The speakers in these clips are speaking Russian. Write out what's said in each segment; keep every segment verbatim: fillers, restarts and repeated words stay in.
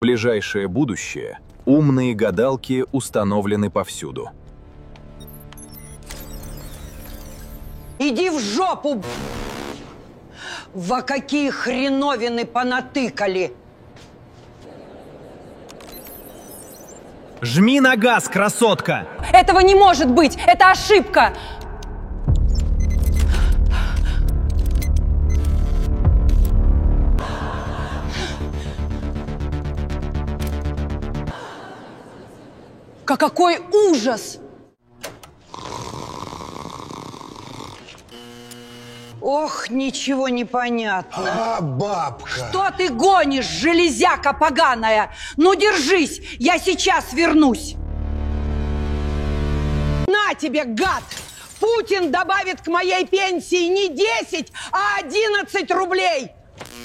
ближайшее будущее умные гадалки установлены повсюду. Иди в жопу! Во какие хреновины понатыкали! Жми на газ, красотка! Этого не может быть! Это ошибка! Какой ужас! Ох, ничего не понятно. А, бабка! Что ты гонишь, железяка поганая? Ну, держись, я сейчас вернусь. На тебе, гад! Путин добавит к моей пенсии не десять, а одиннадцать рублей!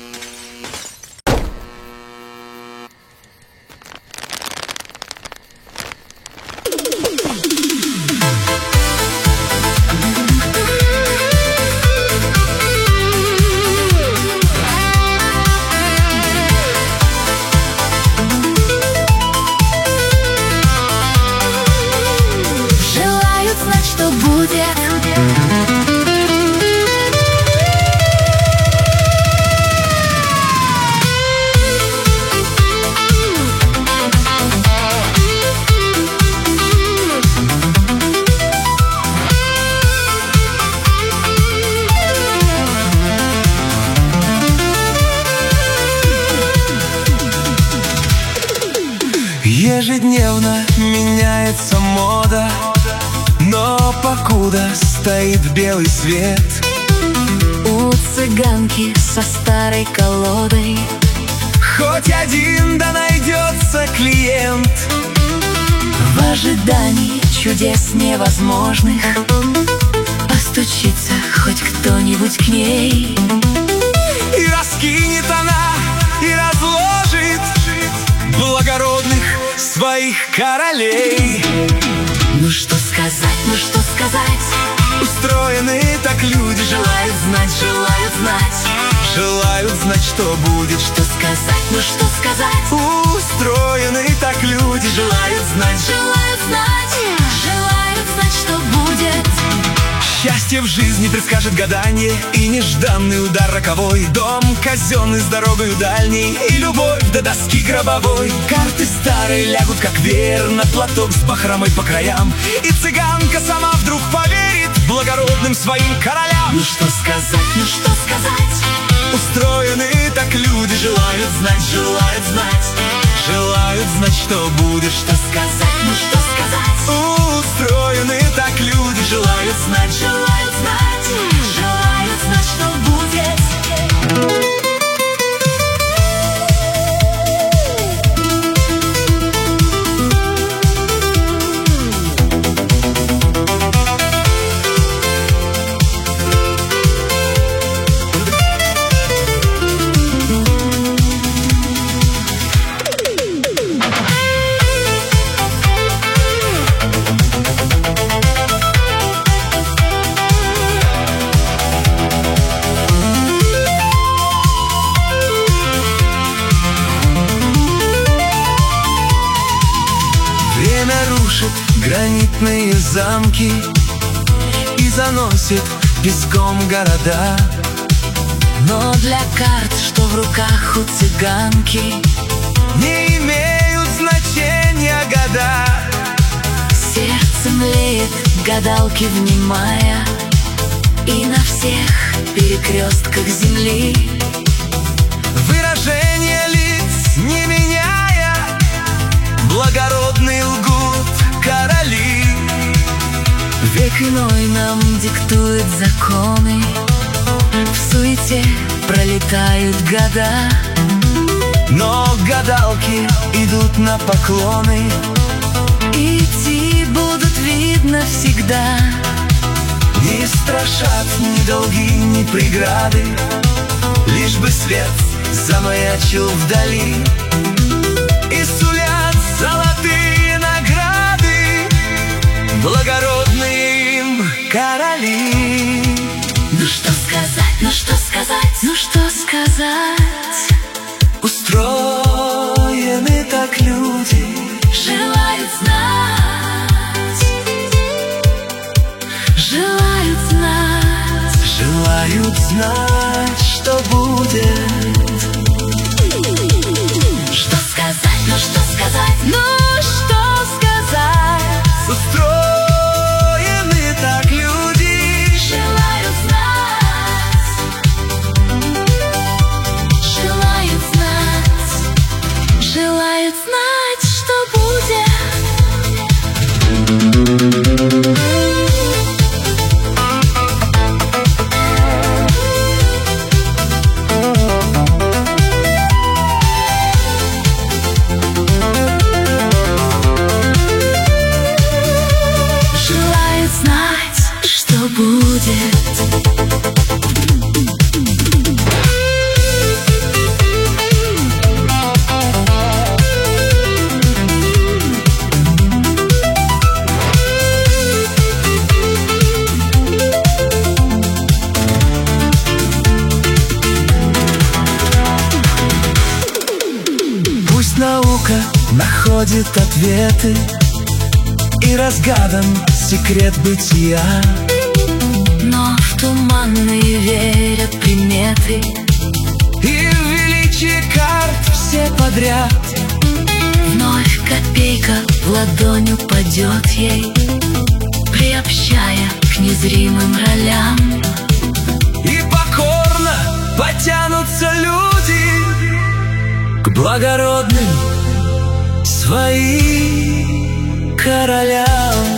Ежедневно меняется мода, но покуда стоит белый свет, у цыганки со старой колодой хоть один да найдется клиент. В ожидании чудес невозможных постучится хоть кто-нибудь к ней, и раскинет она, и разложит благородных своих королей. Ну что сказать, ну что сказать? Устроены так люди, Желают знать, желают знать, желают знать, что будет. что сказать, ну что сказать? Устроены так люди, Желают знать, желают знать, желают знать, что будет. счастье в жизни предскажет гадание, и нежданный удар роковой, дом казенный с дорогою дальней, и любовь до доски гробовой. Карты старые лягут как верно, платок с бахромой по краям, и цыганка сама вдруг поверит благородным своим королям. Ну что сказать, ну что сказать? Устроены так люди, Желают знать, желают знать, желают знать, что будет. что сказать, ну что сказать? Устроены так люди, Желают знать, желают знать, желают знать, что будет. гранитные замки и заносит песком города. Но для карт, что в руках у цыганки, не имеют значения года. Сердце млеет, гадалки внимая, и на всех перекрестках земли выражение лиц не меняя, благородные лгут короли. Век иной нам диктует законы, в суете пролетают года. Но гадалки идут на поклоны, идти будут видно всегда. не страшат ни долги, ни преграды, лишь бы свет замаячил вдали, и сулят золотые награды благородные им короли. Ну что сказать, ну что сказать, ну что сказать? Устроены Желает знать, что будет. Желает знать, что будет. Пусть наука находит ответы, и разгадан секрет бытия, Но в туманные верят приметы, и в величие карт все подряд. вновь копейка в ладонь упадет ей, приобщая к незримым ролям. И покорно потянутся люди к благородным своим королям.